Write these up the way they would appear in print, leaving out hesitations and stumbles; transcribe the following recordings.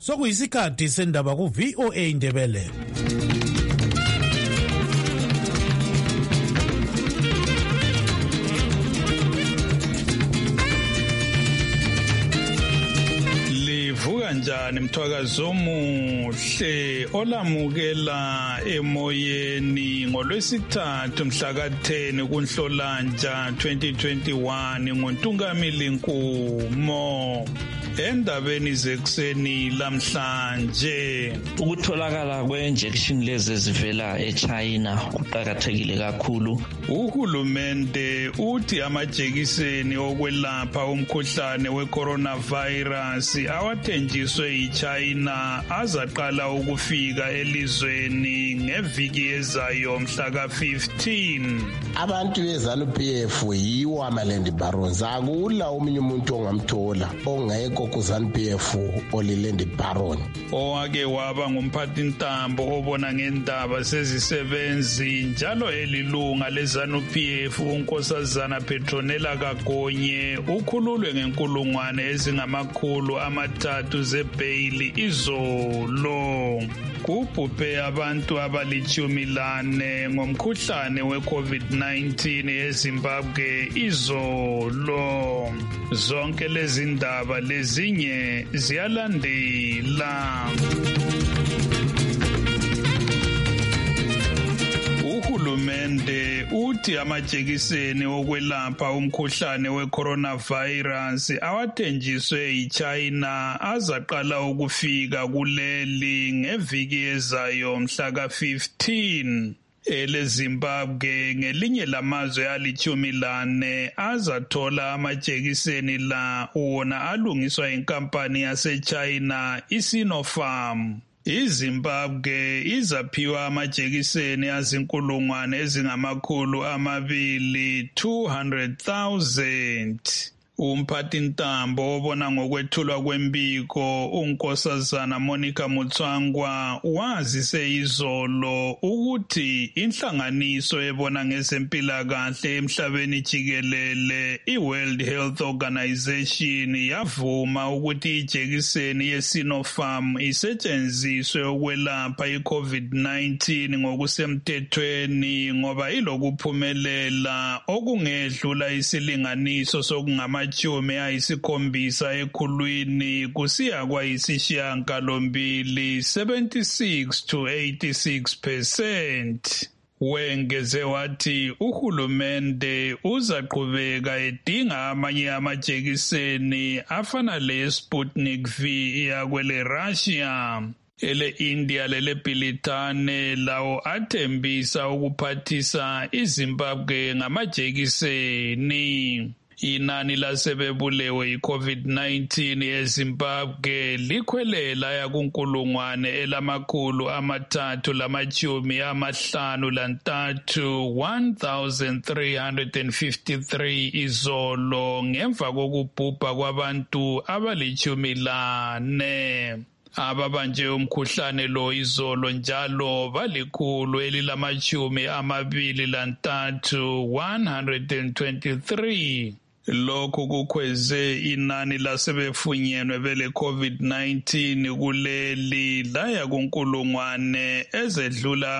Sokuyisikhathi sendaba ku VOA Indebele. Livuka njani mthwakazo omuhle olamukela emoyeni ngolwesithathu mhla ka-10 kuNhlolanja 2021 ngoNtungamili Nkumo. Endabeni zekuseni lamhlanje ukutholakala kwe-injection lezi ezivela eChina kuqakathekile kakhulu. Uhulumende uthi amajekiseni okwelapha umkhuhlane we-coronavirus awathenjiswe iChina azaqala ukufika elizweni ngeviki ezayo mhla ka-15. Abantu beZANU-PF yiwo ama-land barons, akula omunye umuntu ongamthola ongekho ku-ZANU-PF oli-land baron. Owake waba ngumphathintambo obona ngendaba sezisebenzi njalo elilunga leZANU-PF uNkosazana Petronella Kagonye ukhululwe ngenkulungwane ezingama-300 zebheyili izolo. Kubhubhe abantu abali-14 ngomkhuhlane we-COVID-19 eZimbabwe izolo. Zonke lezi ndaba lezinye ziyalandela. Uhulumende uthi amajekiseni okwelapha umkhuhlane we-coronavirus awathenjiswe iChina azaqala ukufika kuleli ngeviki ezayo mhla ka-15. EleZimbabwe ngelinye lamazwe ali-14 azathola amajekiseni la wona alungiswa inkampani yaseChina iSinopharm. iZimbabwe izaphiwa amajekiseni azinkulungwane ezingama-200,000. Umphathintambo obona ngokwethulwa kwembiko uNkosazana Monica Mutsvangwa wazise izolo ukuthi inhlanganiso ebona ngezempilakahle emhlabeni jikelele iWorld Health Organization yavuma ukuthi ijekiseni yeSinopharm isetshenziswe ukwelapha iCovid-19 ngokusemthethweni ngoba ilokuphumelela okungedlula isilinganiso sokungama 70 ekhulwini kusiya kwayisishiyagalombili 76 to 86%. Wengeze wathi uhulumende uzaqhubeka edinga amanye amajekiseni afana le-Sputnik V yakwele Russia. Ele-India lele-Britane lawo athembisa ukuphathisa iZimbabwe ngamajekiseni. Inani lasebebulewe iCovid-19 eZimbabwe likhwelela yakunkulungwane elama-353 izolo ngemva kokubhubha kwabantu abali-14. Ababanje umkhuhlane lo izolo njalo bali-123. Lokhu kukhweze inani lasebefunyenwe bele COVID-19 kuleli laya kunkulungwane ezedlula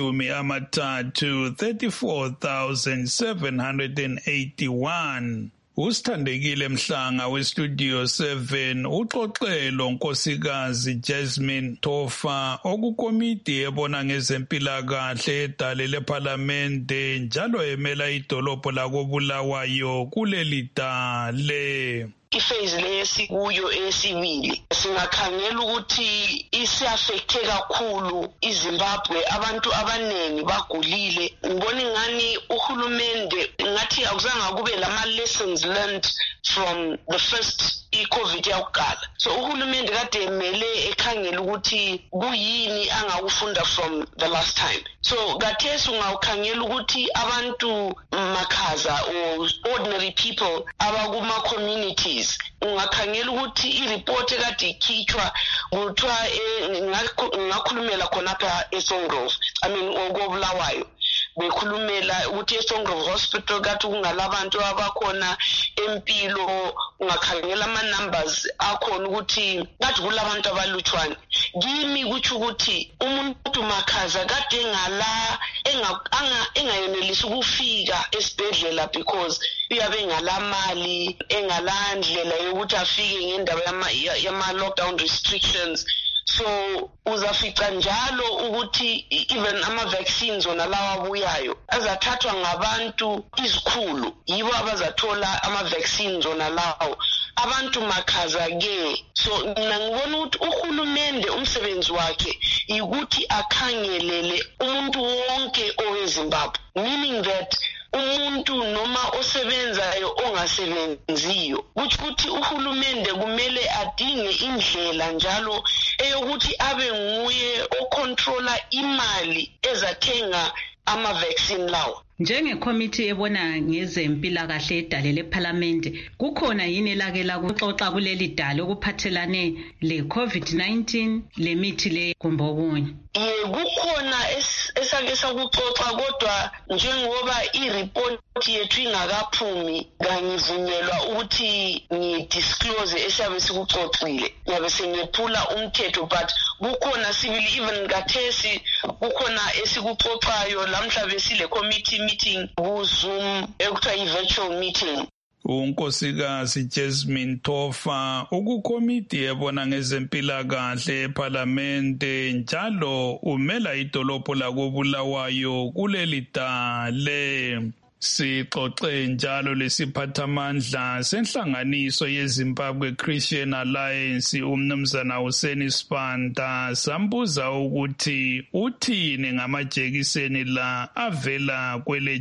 34,781. Usithandekile Mhlanga weStudio 7 uxoxelo Nkosikazi Jasmine Tofa okukomiti ebona ngezempilakahle edale leParlamente njalo emela idolobho lakoBulawayo kuleli dale. Iphase lesikuyo esibili singakhangela ukuthi isiaffecte kakhulu iZimbabwe, abantu abanengi bagulile. Ngibona ngani uhulumende ngathi akuzange kube lama lessons learned from the first iCovid yakuqala. So uhulumende kade emele ekhangela ukuthi kuyini angakufunda from the last time. So kathesi ungawukhangela ukuthi abantu makhaza or ordinary people abakuma communities ungakhangela ukuthi ireport ekade ikhitshwa kuthiwa ngakhulumela khonapha eSongrove, I mean okoBulawayo. bekhulumela ukuthi eSongrove Hospital kathi kungalabantu abakhona empilo ungakhangela ama-numbers akhona ukuthi kathi kulabantu abalutshwane. Kimi kutsho ukuthi umuntu makhaza kade engayonelisi ukufika esibhedlela because uyabe engalamali engalandlela yokuthi afike ngendaba yama-lockdown restrictions. So uzafica njalo ukuthi even ama-vaccines wona lawa abuyayo azathathwa ngabantu izikhulu yibo abazathola ama-vaccines wona lawo abantu makhaza-ke. So mina ngibona ukuthi uhulumende umsebenzi wakhe ukuthi akhangelele umuntu wonke oweZimbabwe, meaning that umuntu noma osebenzayo ongasebenziyo, ukuthi uhulumende kumele adinge indlela njalo eyokuthi abe nguye ocontrola imali ezathenga ama-vaccine lawo. Njengecommittee ebona ngezempilakahle edale leParliament, kukhona yini elake lakuxoxa kuleli dale okuphathelane le-COVID-19 lemithi le kumbe okunye? Kukhona esake sakuxoxa kodwa njengoba i-report yethu ingakaphumi kangivunyelwa ukuthi ngidisclose esiyabe sikuxoxile, ngiyabe sengephula umthetho, but kukhona sibili even kathesi kukhona esikuxoxayo lamhla besile committee meeting ku-Zoom ekuthiwa i-virtual meeting. uNkosikazi Jasmine Tofa ukukomiti ebona ngezempilakahle eParliamente njalo umela idolobho lakoBulawayo kuleli dale. Sixoxe njalo lesiphathamandla senhlanganiso yeZimbabwe Christian Alliance umnumzana Hussein Sibanda sambuza ukuthi uthini ngamajekiseni la avela kwele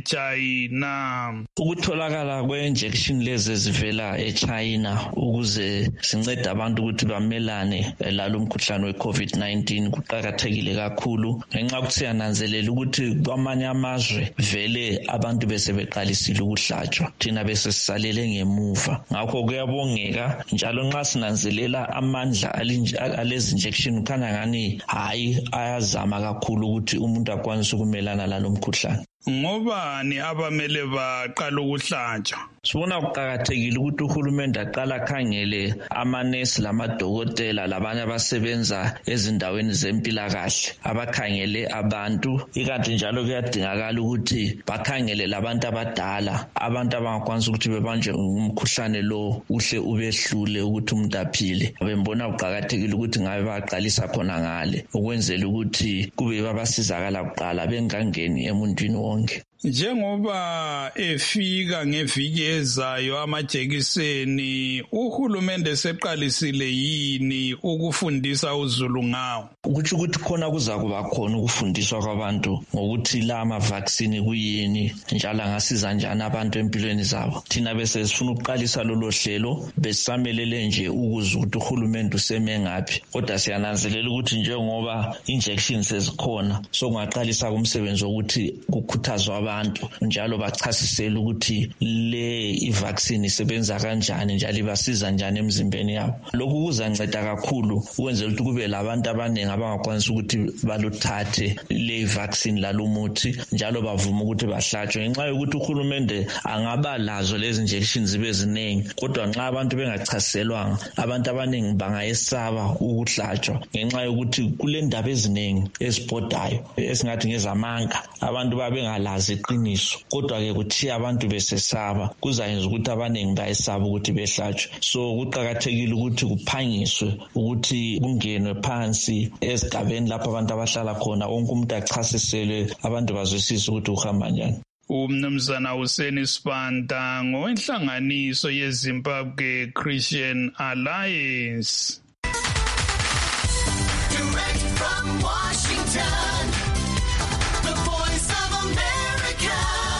China. Ukutholakala kwe-injection lezi ezivela eChina ukuze sincede abantu ukuthi bamelane lalo mkhuhlane we-COVID-19 kuqakathekile kakhulu ngenxa yokuthi siyananzelela ukuthi kwamanye amazwe vele abantu beqalisile ukuhlatshwa thina bese sisalele ngemuva. Ngakho kuyabongeka njalo nxa sinanzelela amandla alezi injection kana ngani hayi ayazama kakhulu ukuthi umuntu akwanise ukumelana lalo mkhuhlane. Ngobani abamele baqala ukuhlatshwa? Sibona kuqakathekile ukuthi uhulumende aqala akhangele amanesi lamadokotela labanye abasebenza ezindaweni zempilakahle abakhangele abantu, ikanti njalo kuyadingakala ukuthi bakhangele labantu abadala, abantu abangakwanisa ukuthi bebanjwe umkhuhlane lo uhle ubehlule ukuthi umuntu aphile. Bembona kuqakathekile ukuthi ngabe baqalisa khona ngale ukwenzela ukuthi kube babasizakala kuqala bengangeni emuntwini wonke. Njengoba efika ngeviki ezayo amajekiseni, uhulumende seqalisile yini ukufundisa uZulu ngawo? Ukuthi khona kuza kuba khona ukufundiswa kwabantu ngokuthi la ama-vaccine kuyini njalo angasiza njani abantu empilweni zabo. Thina bese sifuna ukuqalisa lolo hlelo besamelele nje ukuze ukuthi uhulumende useme ngaphi, kodwa siyananzelela ukuthi njengoba injections ezikhona so kungaqalisa kumsebenzi wokuthi kukhuthazwa abantu njalo bachasisele ukuthi le i-vaccine isebenza kanjani njalo ibasiza njani emzimbeni yabo. Lokhu kuzanceda kakhulu ukwenzela ukuthi kube labantu abaningi abangakwanisa ukuthi baluthathe le vaccine lalumuthi njalo bavuma ukuthi bahlatshwe. Ngenxa yokuthi uhulumende angaba lazo lezi injections zibe ziningi, kodwa nxa abantu bengachaselwanga abantu abaningi bangayesaba ukuhlatshwa ngenxa yokuthi kule ndaba eziningi ezibhodayo esingathi ngezamanga abantu babengalazi iqiniso, kodwa ke kuthiya abantu besesaba kuzayenza ukuthi abaningi bayesaba ukuthi behlatshwe. So kuqakathekile ukuthi kuphangiswe ukuthi kungenwe phansi esigabeni lapho abantu abahlala khona, wonke umuntu achasiselwe abantu bazwisise ukuthi uhamba njani. Umnumzana Hussein Sibanda ngowenhlanganiso yeZimbabwe Christian Alliance. Direct from Washington, the Voice of America,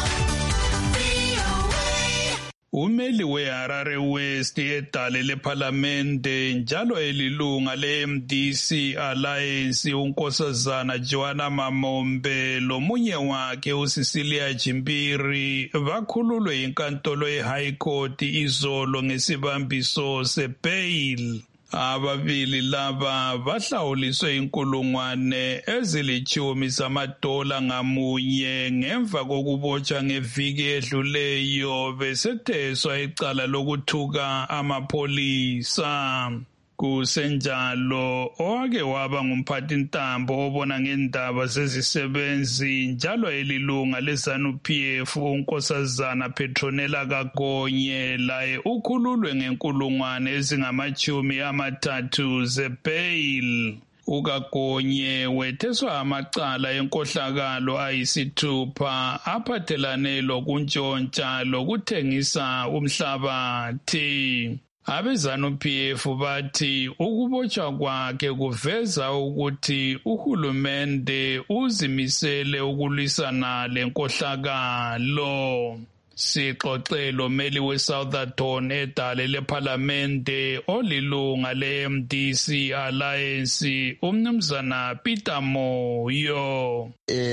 VOA. Umeli weHarare West edale leParliamente njalo elilunga leMDC Alliance uNkosazana Joanna Mamombe lomunye wakhe uCecilia Jimbiri bakhululwe inkantolo yeHigh Court izolo ngesibambiso sebail. Ababili laba bahlawuliswe $10,000 zamadola ngamunye ngemva kokubotshwa ngeviki edluleyo besetheswa icala lokuthuka amapholisa. Kusenjalo owake waba ngumphathintambo obona ngendaba zezisebenzi njalo elilunga leZANU-PF uNkosazana Petronella Kagonye laye ukhululwe $30,000 zebail. uKagonye wetheswa amacala enkohlakalo ayisithupha aphathelane lokuntshontsha lokuthengisa umhlabathi. AbeZANU-PF bathi ukubotshwa kwakhe kuveza ukuthi uhulumende uzimisele ukulwisana lenkohlakalo. Sixoxelo meli weSoutherton edale leParlamente olilunga leMDC Alliance umnumzana Peter Moyo.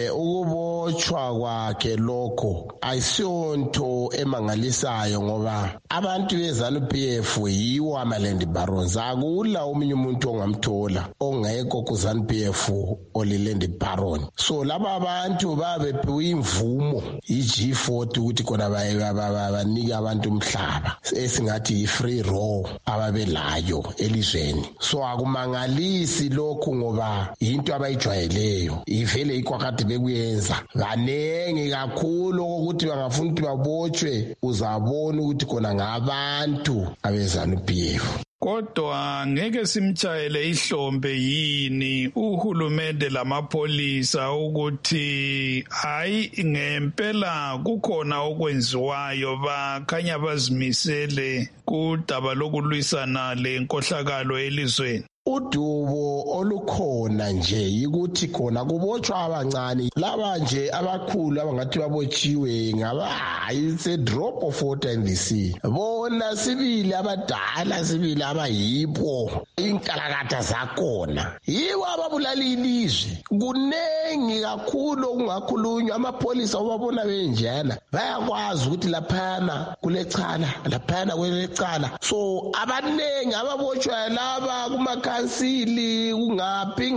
Ukubotshwa kwakhe lokho ayisonto emangalisayo ngoba abantu beZANU-PF yiwo amaland barons. Akula omunye umuntu ongamthola ongekho kuZANU-PF oliland baron. So laba abantu babephiwe imvumo iG40 ukuthi kona banika abantu umhlaba esingathi free roll ababelayo elizweni. So akumangalisi lokhu ngoba into abayijwayeleyo ivele ikwakade bekuyenza kanengi kakhulu ukuthi bangafuna ukuthi babotshwe uzabona ukuthi kona ngabantu abeZANU-PF. Kodwa ngeke simtshayele ihlombe yini uhulumende lamapholisa ukuthi hayi ngempela kukhona okwenziwayo bakhanya bazimisele kudaba lokulwisana lenkohlakalo elizweni. Udubo olukhona nje yikuthi khona kubotshwa abancane laba nje abakhulu abangathi babotshiwe ngaba it's a drop of water in the sea. Bona sibili abadala sibili abayibo inkalakatha zakhona yibo ababulala ilizwe. Kunengi kakhulu okungakhulunywa amapholisa obabona benjana bayakwazi ukuthi laphana kulecala laphana kwelecala. So abanengi ababotshwa laba kuma kansili kungaphi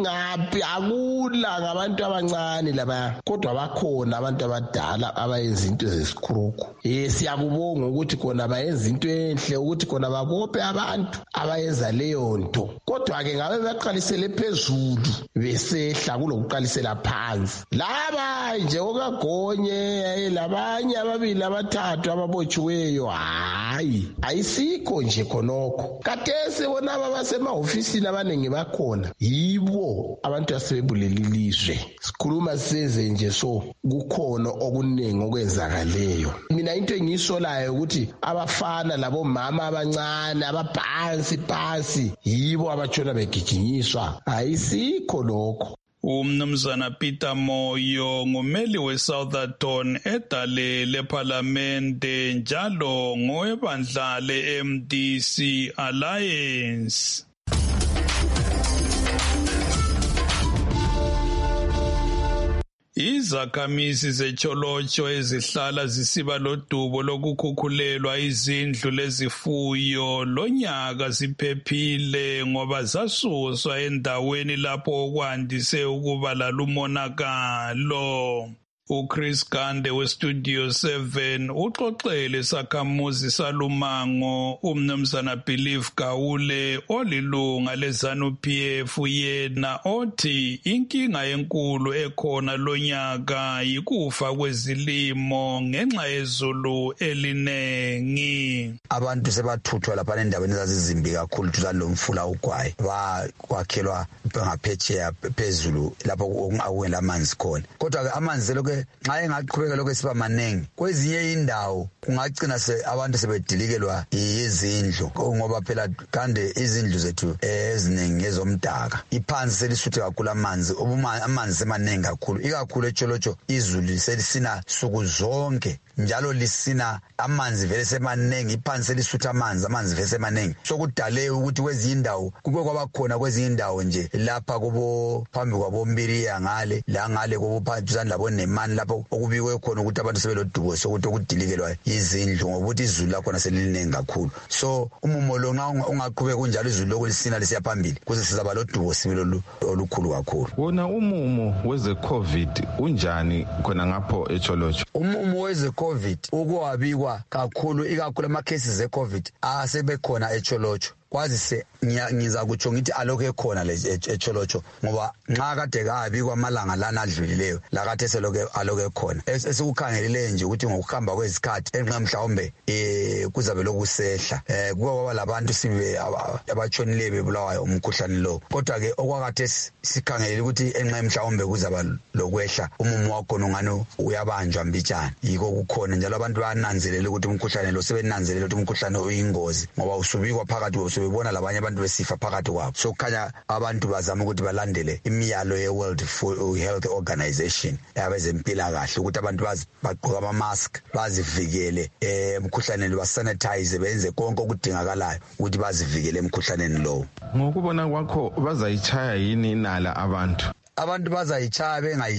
akula ngabantu abancane laba kodwa bakhona abantu abadala abayenza into zesikhuruku. Siyakubonga ukuthi kona bayenza into enhle ukuthi kona babophe abantu abayenza leyo nto. Kodwa ke ngabe baqalisele phezulu besehla kulokuqalisela phansi. Laba nje okagonye labanye ababili abathathu ababotshiweyo hayi ayisikho nje khonokho. Kathese bona abasemahofisini abaningi bakhona yibo abantu asebebulele ilizwe. Sikhuluma size nje so kukhona okuningi okwenzakaleyo. Mina into engisolayo ukuthi abafana labo mama abancane abaphansi yibo abatshona begijinyiswa ayisikho lokho. Umnumzana Peter Moyo ngumeli weSoutherton edale leParlamente njalo ngowebandla leMDC Alliance. Izakhamizi zeCholotsho ezihlala zisiba lodubo lokukhukhulelwa izindlu lezifuyo lonyaka ziphephile ngoba zasuswa endaweni lapho okwandise ukuba lalumonakalo. uChris Gande weStudio 7 uxoxele sakhamuzi salumango umnumzana Believe Gawule olilunga leZANU-PF yena othi inkinga enkulu ekhona lonyaka yikufa kwezilimo ngenxa yezulu elinengi. Abantu sebathuthwa lapha endaweni ezazizimbi kakhulu tulalomfula ugwayi bakwakhelwa ngaphetsheya phezulu lapho okungela amanzi khona. Kodwa amanzi lokho nxa engaqhubeka lokho siba manengi kwezinye indawo kungagcina abantu sebedilikelwa izindlu ngoba phela kande izindlu zethu eziningi ezomdaka iphansi selisuthe kakhulu amanzi amanzi semanengi kakhulu ikakhulu eCholotsho izulu selisina suku zonke njalo lisina amanzi vele semanengi iphansi selisutha amanzi vele semanengi sokudale ukuthi kwezinye indawo kube kwabakhona kwezinye indawo nje lapha kubo phambi kwabo Mbiriya ngale la ngale kubo phansi labo Nemani lapho okubikwe khona ukuthi abantu sebelodubo sokuthi okudilikelwa izindlu ngokuthi izulu lakhona seliningi kakhulu so umumo lo nxa ungaqhubeka kunjalo izulu lokulisina lisiya phambili kuze sizaba lodubo sibilo olukhulu kakhulu. Wona umumo weze COVID unjani khona ngapho eCholocho? Umumo weze COVID ukuwabikwa kakhulu ikakhulu ama cases e COVID asebekhona eCholocho. Kwazise ngiza kutsho ngithi alokho ekhona le eCholocho ngoba nxa kade kabi kwamalanga lana adlulileyo la kade alokho ekhona esikukhangelile nje ukuthi ngokuhamba kwezikhathi enqa mhlawumbe kuzabe lokusehla kuba labantu sibe abatshonile bebulawayo umkhuhlane lo kodwa ke okwakade sikhangelile ukuthi enqa mhlawumbe kuzaba lokwehla umumo wakho ngani uyabanjwa mbijana yiko kukhona njalo abantu bananzelela ukuthi umkhuhlane lo sebenanzelela ukuthi umkhuhlane uyingozi ngoba usubikwa phakathi bebona labanye abantu besifa phakathi kwabo so kukhanya abantu bazama ukuthi balandele imiyalo ye-World Health Organization yabezempilakahle ukuthi abantu bagqoka ama-mask bazivikele emkhuhlaneni basanitize benze konke okudingakalayo ukuthi bazivikele emkhuhlaneni lowo. Ngokubona kwakho bazayichaya yini inala abantu? Abantu bazayichaya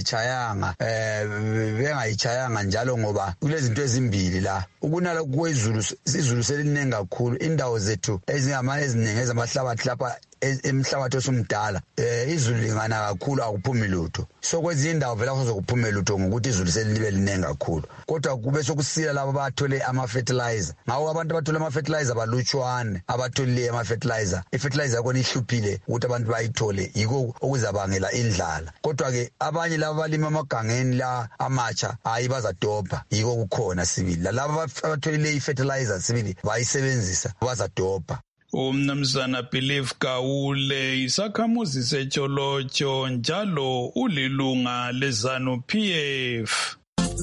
bengayitshayanga njalo ngoba kulezinto ezimbili la ukunala kwezulu izulu seliningi kakhulu indawo zethu eziningi ezamahlabathi lapha emhlabathi osumdala izulu lingana kakhulu akuphumi lutho so kwezinye indawo vela kuzokuphuma lutho ngokuthi izulu selibe liningi kakhulu kodwa kube sokusila labo bathole ama fertilizer ngawo abantu bathole ama fertilizer balutshwane abathole ama fertilizer ifertilizer yakho ihluphile ukuthi abantu bayithole yiko okuzabangela indlala kodwa ke abanye laba balima amagangeni la amatsha hayi bazadobha yiko kukhona sibili laba abathole ifertilizer sibili bayisebenzisa bazadobha. Umnumzana Believe Gawule isakhamuzi seCholocho njalo ulilunga leZanu PF.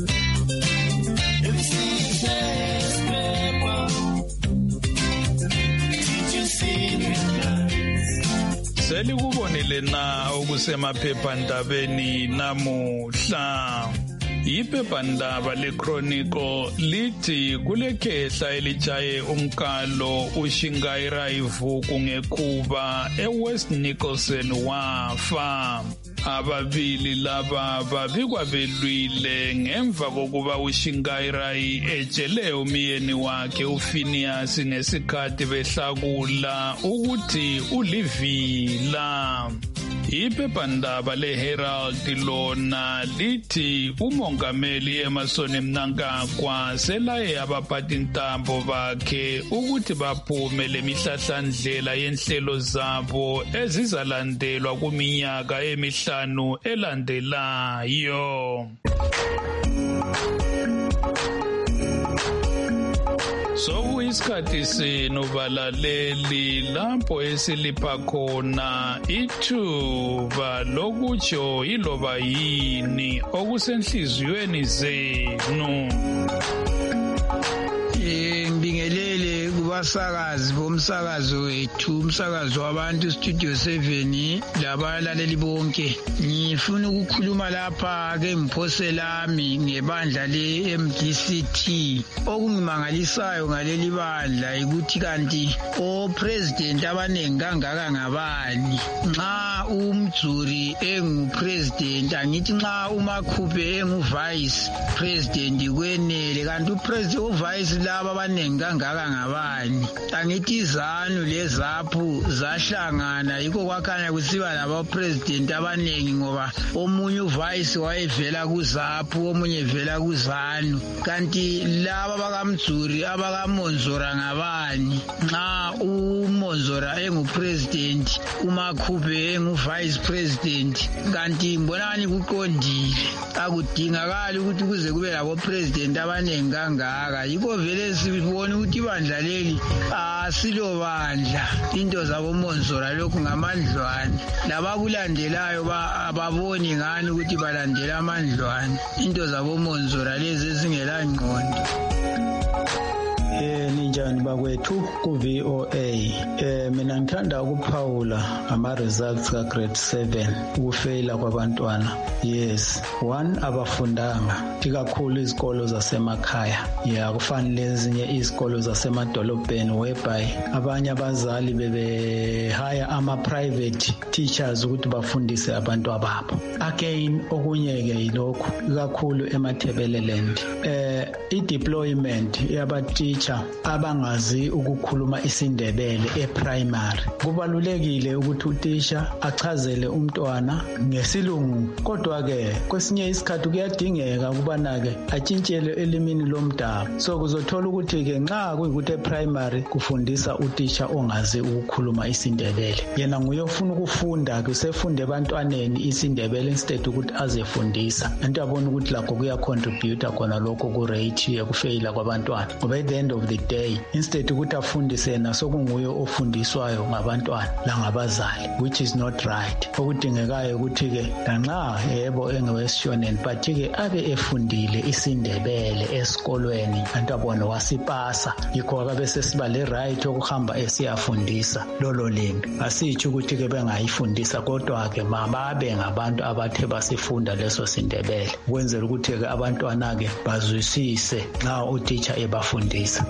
Selikubonile na okusemaphephandabeni namuhla. Iphephandaba leChronicle lithi kulekhehla elijaye umkalo uShingai Raivu ngekuba eWest Nicholson wafa. Ababili laba babikwa belwile ngemva kokuba uShingai Rai ejele umyeni wakhe uPhinias ngesikhathi behlakula ukuthi ulivila. Iphephandaba leHerald lona lithi umongameli Emmerson Mnangagwa selaye abaphathi intambo bakhe ukuthi baphume lemihlahlandlela yenhlelo zabo ezizalandelwa kuminyaka emihlanu elandelayo. Sokuyisikhathi senu balaleli lapho esilipha khona ithuba lokutsho iloba yini okusenhliziyweni zenu. Ngibingelele kubasakazi bomsakazo wethu umsakazo wabantu Studio 7 labalaleli bonke. Ngifuna ukukhuluma lapha ke mphose lami ngebandla le-MDCT. Okungimangalisayo ngaleli bandla ukuthi kanti o-president abaningi kangaka ngabani. Nxa umdzuri engu-president angithi nxa uMakhuphe engu-vice president kwenele kanti u-vice laba abaningi kangaka ngabani. Angithi iZanu leZAPU zahlangana yikho kwakhanya kusiba labo-president abaningi ngoba omunye uvice wayevela kuZAPU omunye evela kuZanu kanti laba bakaMdzuri abakaMonzora ngabani. Nxa uMonzora engu-president uMakhuphe engu-vice president kanti mbonani kuqondile akudingakali ukuthi kuze kube labo-president abaningi kangaka. Yikho vele sibona ukuthi ibandla leli asilo bandla into zaboMonzora lokhu ngamandlwane labakulandelayo ababoni ngani ukuthi balandela amandlwane into zaboMonzora lezi ezingela ngqondo. Ninjani bakwethu ku VOA. Mina ngithanda ukuphawula ama results ka grade 7 ukufeyila kwabantwana. Yes, 1 abafundanga ikakhulu izikolo zasemakhaya. Kufanele ezinye izikolo zasemadolobheni whereby abanye abazali bebe-hire ama-private teachers ukuthi bafundise abantu ababo. Again, okunye-ke yilokhu ikakhulu eMathebeleland. I-deployment yabatitsha abangazi ukukhuluma isiNdebele e-primary. Kubalulekile ukuthi utisha achazele umntwana ngesilungu, kodwa-ke kwesinye isikhathi kuyadingeka ukubana-ke atshintshele elimini lomdabu. So kuzothola ukuthi-ke nxa kuyikuthi e-primary kufundisa utisha ongazi ukukhuluma isiNdebele, yena nguye ofuna ukufunda-ke usefunda ebantwaneni isiNdebele instead ukuthi azefundisa. Into yabona ukuthi lakho kuya-contribute khona lokho ku-rate yokufeyila kwabantwana. Ngoba at the end of the day, instead ukuthi afundise yena sokunguye ofundiswayo ngabantwana langabazali, which is not right. Okudingekayo ukuthi-ke lanxa yebo engewesishoneni but-ke abe efundile isiNdebele esikolweni, antu abone wasipasa, yikho akabe sesiba le-right yokuhamba esiyafundisa lolo limi. Asitsho ukuthi-ke bengayifundisa, kodwa-ke mababe ngabantu abathe basifunda leso siNdebele ukwenzela ukuthi-ke abantwana-ke bazwisise nxa utitsha ebafundisa.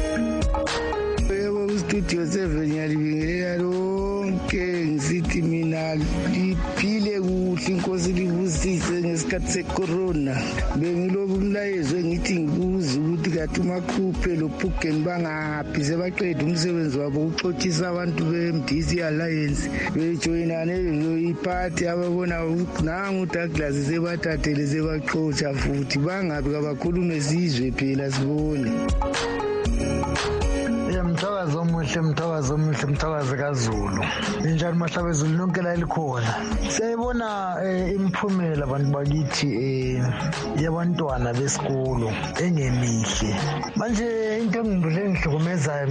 Yebo, Studio 7 ngiyalibingelela lonke ngisithi mina liphile kuhle, inkosi libusise ngesikhathi secorona. Bengiloku umlayezo engithi ngibuze ukuthi kathi umakhuphe lophugeni bangaphi sebaqeda umsebenzi wabo ukuxothisa abantu beMDC Alliance bejoyinane iphathi ababona nangu uDouglas sebathathele sebaxotsha futhi bangabi kabakhulume sizwe phela sibone. Mthakazi omuhle mthakazi kaZulu. Injani mahlaba ezulu lonke la likhona. Siyayibona imiphumela abantu bakithi yabantwana besikolo engemihle. Manje into engihlukumezayo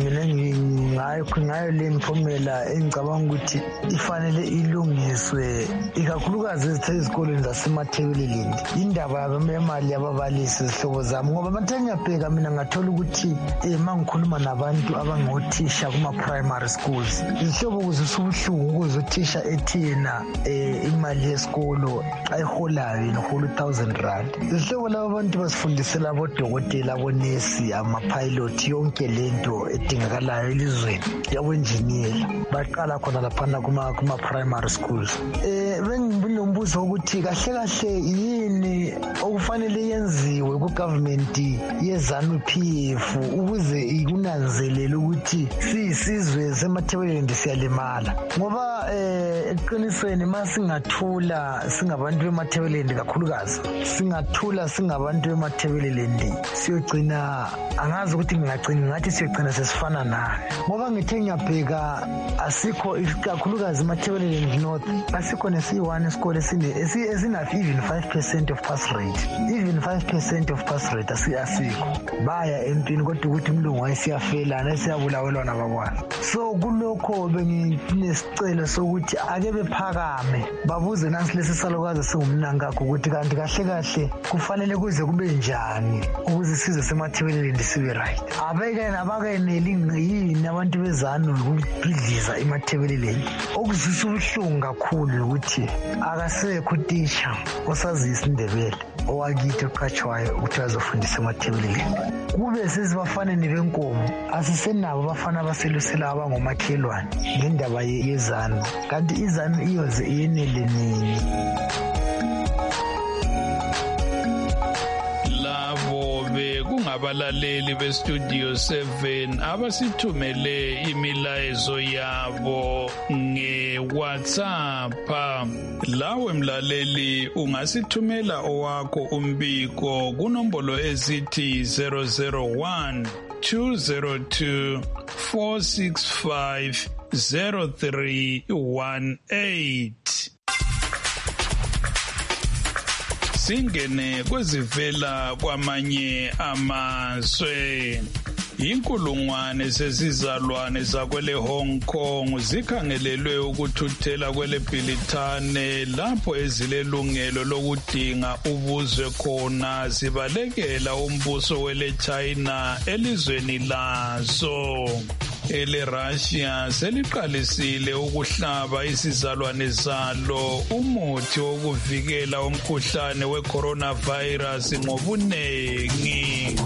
mina ngayo le miphumela engicabanga ukuthi ifanele ilungiswe ikakhulukazi ezikoleni zasemathebeleleni. Indaba yemali yababalisi izihlobo zami, ngoba manje ngiyabheka mina ngathola ukuthi mangikhuluma nabantu abangothisha kuma-primary schools, izihlobo kuzisa ubuhlungu ukuze uthisha ethi yena imali yesikolo ayiholayo ihola 1,000 rand. Izihlobo laba abantu basifundisela abodokotela, abonesi, amapilot, yonke lento edingakalayo elizweni yabonjiniyela. Baqala khona laphana kuma-primary schools. Benginombuzo ukuthi kahle yini okufanele yenziwe ku-government ye-ZANU-PF ukuze ikunanzelele ukuthi siyisizwe semathebeleni siyalimala, ngoba eqinisweni masingathula singabantu bemathebeleni, kakhulukazi singathula singabantu bemathebeleni, siyogcina angazi ukuthi ngingagcina ngathi siyogcina sesifana naye, ngoba ngithe ngiyabheka asikho kakhulukazi emathebeleni north, asikho nesiyi-1 isikole esina even 5% of pass rate, even 5% of pass rate asikho. Baya empini kodwa ukuthi umlungu wayesiyafela nesiyabulawelwa nabakwana. So kulokho benginesicelo sokuthi ake bephakame babuze nansi lesi salukazi singumnankakho ukuthi kanti kahle kufanele kuze kube njani ukuze size semathebeleni sibe right. Abakeneli yini abantu bezanu ukubhidliza emathebeleni, okuzisa ubuhlungu kakhulu ukuthi akasekho utisha osazi isiNdebele owakithi oqhatshwayo ukuthi azofundisa emathebeleni. Kube sezibafaneni benkomo, asisenabo abafana abaselusela abangomakhelwane ngendaba yezanu, kanti izanu iyoze iyenele nini? Abalaleli beStudio 7 abasithumele imilayezo yabo ngeWhatsApp. Lawe mlaleli ungasithumela owakho umbiko kunombolo ezithi 001 202 465 0318. Singene kwezivela kwamanye amazwe. inkulungwane sesizalwane zakwele Hong Kong zikhangelelwe ukuthuthela kwele Bhilithane lapho ezilelungelo lokudinga ubuzwe khona zibalekela umbuso wele China elizweni lazo. Ele Russia seliqalisile ukuhlaba isizalwane zalo umuthi wokuvikela umkhuhlane we-coronavirus ngobunengi.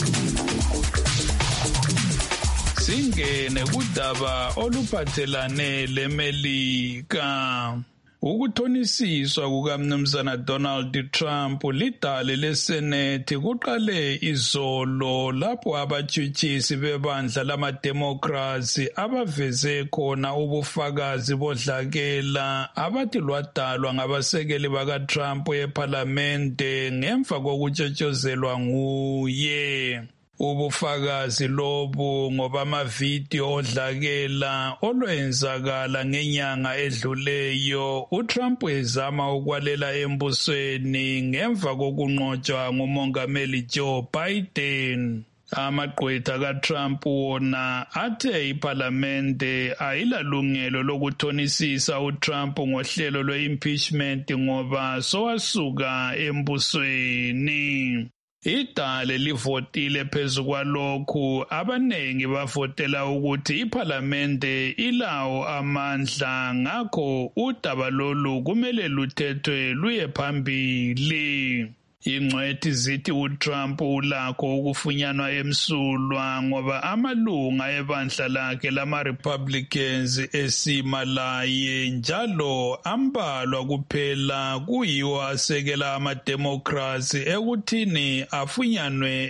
Singene kudaba oluphathelane leMelika. Ukuthonisiswa kukaMnumzana Donald Trump lidale leSenate kuqale izolo lapho abatshutshisi bebandla lama-Democrats abaveze khona ubufakazi bodlakela abathi lwadalwa ngabasekeli bakaTrump eParlamente ngemva kokutshetshozelwa nguye. Ubufakazi lobu ngoba amavidiyo odlakela olwenzakala ngenyanga edluleyo uTrump ezama ukwalela embusweni ngemva kokunqotshwa ngumongameli Joe Biden. Amagqwetha kaTrump wona athe iParlamente ayilalungelo lokuthonisisa uTrump ngohlelo lwe-impeachment ngoba sowasuka embusweni. Idale livotile phezu kwalokhu abanengi bavotela ukuthi iParlamente ilawo amandla ngakho udaba lolu kumele luthethwe luye phambili. Ingcwethi zithi uTrump ulakho ukufunyanwa emsulwa ngoba amalunga ebandla lakhe lama-Republicans esima laye njalo ambalwa kuphela kuyiwo asekela ama-Democrats ekuthini afunyanwe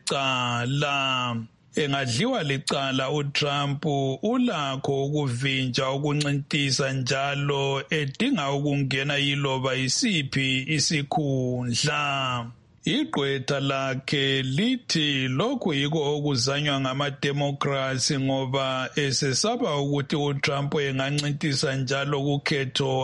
elecala. Engadliwa licala uTrump ulakho ukuvinja ukuncintisa njalo edinga ukungena yiloba yisiphi isikhundla. Igqwetha lakhe lithi lokhu yiko okuzanywa ngama-Democrats ngoba esesaba ukuthi uTrump engancintisa njalo kukhetho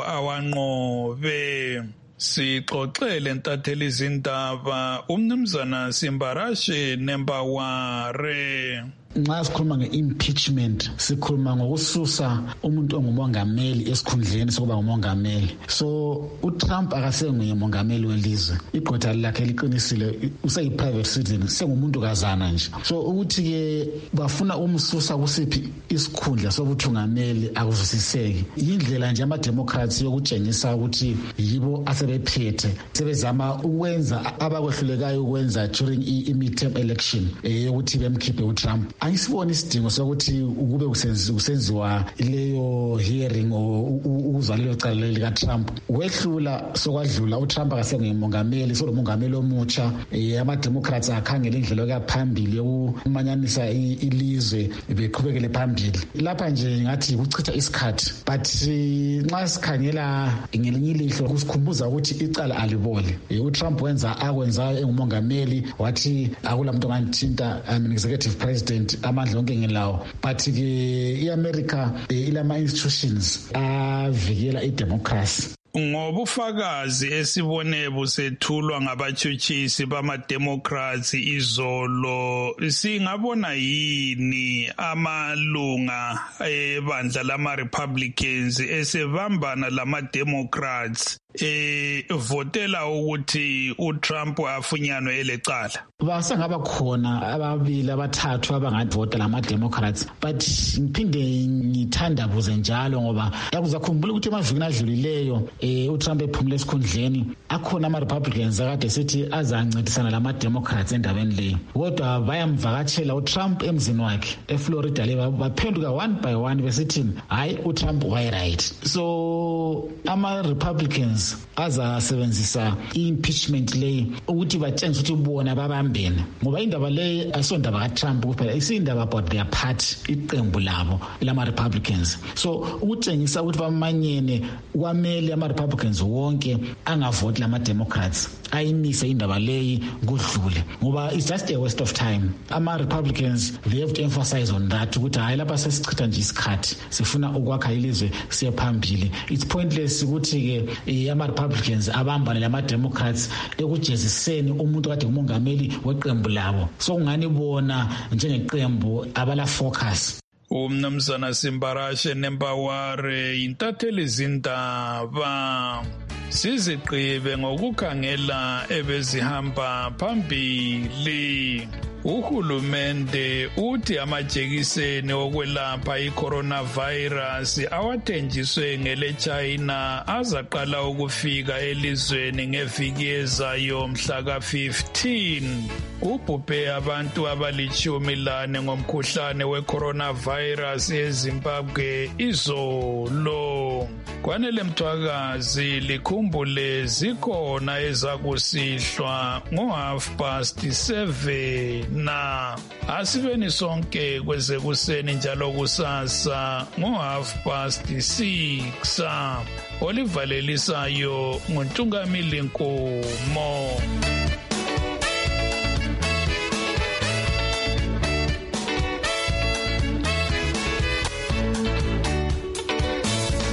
awanqobe. Sixoxele ntatheli izindaba umnumzana Simbarashe Nembaware. Nxa sikhuluma nge-impeachment sikhuluma ngokususa umuntu ongumongameli esikhundleni sokuba ngumongameli. So uTrump akasenguye mongameli welizwe, igqwetha lakhe liqinisile, useyi-private citizen, sengumuntu kazana nje. So ukuthi-ke bafuna umsusa kusiphi isikhundla sobuthungameli akuzwisiseki. Yindlela nje ama-Democrats yokutshengisa ukuthi yibo asebephethe, sebezama ukwenza abakwehlulekayo ukwenza during i-midterm election yokuthi bemkhiphe uTrump. Ayisiboni isidingo sokuthi ukube kusenziwa leyo hearing ukuzwa lelo cala likaTrump. Wehlula sokwadlula uTrump akasengumongameli, solomongameli omutsha. Ama-Democrats akhangela indlela yokuyaphambili yokumanyanisa ilizwe beqhubekele phambili. Lapha nje ngathi ukuchitha isikhathi, but nxa sikhangela ngelinye ilihlo kusikhumbuza ukuthi icala alibole. uTrump wenza akwenzayo engumongameli, wathi akulamuntu onganthinta, executive president, amandla onke ngelawo. But-ke i-America ilama-institutions avikela idemocracy. Ngobufakazi esibone busethulwa ngabatshutshisi bama-Democrats izolo, singabona yini amalunga ebandla lama-Republicans esebambana lama-Democrats votela ukuthi uTrump afunyanwe elecala? Basengaba khona ababili abathathu abangadivota lama-Democrats, but ngiphinde ngithandabuze njalo ngoba yakuzakhumbula ukuthi emavikini adlulileyo uTrump ephumule esikhundleni akhona ama-Republicans akade sithi azancedisana lama-Democrats endabeni leyo, kodwa bayamvakatshela uTrump emzini wakhe eFlorida le baphenduka one by one besithi hayi uTrump wayright. So ama-Republicans azasebenzisa i-impeachment leyi ukuthi batshengise ukuthi bona babambene, ngoba indaba leyi ayisondaba kaTrump kuphela, isindaba about their party, iqembu labo lama-Republicans. So ukutshengisa ukuthi bamanyene kwamele ama-Republicans wonke angavoti lama-Democrats, ayimise indaba leyi kudlule, ngoba it's just a waste of time. Ama-Republicans they have to emphasize on that ukuthi hayi lapha sesichitha nje isikhathi, sifuna ukwakha ilizwe siye phambili. It's pointless ukuthi-ke ama-Republicans abambane lama-Democrats ekujeziseni umuntu kade ngumongameli weqembu labo. So kungani bona njengeqembu abala-focus. Umnumzana Simbarashe Nempaware intatheli zindaba siziqibe ngokukhangela ebezihamba phambili. Uhulumende uthi amajekiseni okwelapha i-coronavirus awathenjiswe ngele China azaqala ukufika elizweni ngeviki ezayo mhla ka-15. Kubhubhe abantu abali-14 ngomkhuhlane we-coronavirus eZimbabwe izolo. Kwanele Mthwakazi likhumbule zikhona ezakusihlwa ngo-7:30 na asibeni sonke kwezekuseni njalo kusasa ngo-6:30. Olivalelisayo nguNtungamili Nkomo.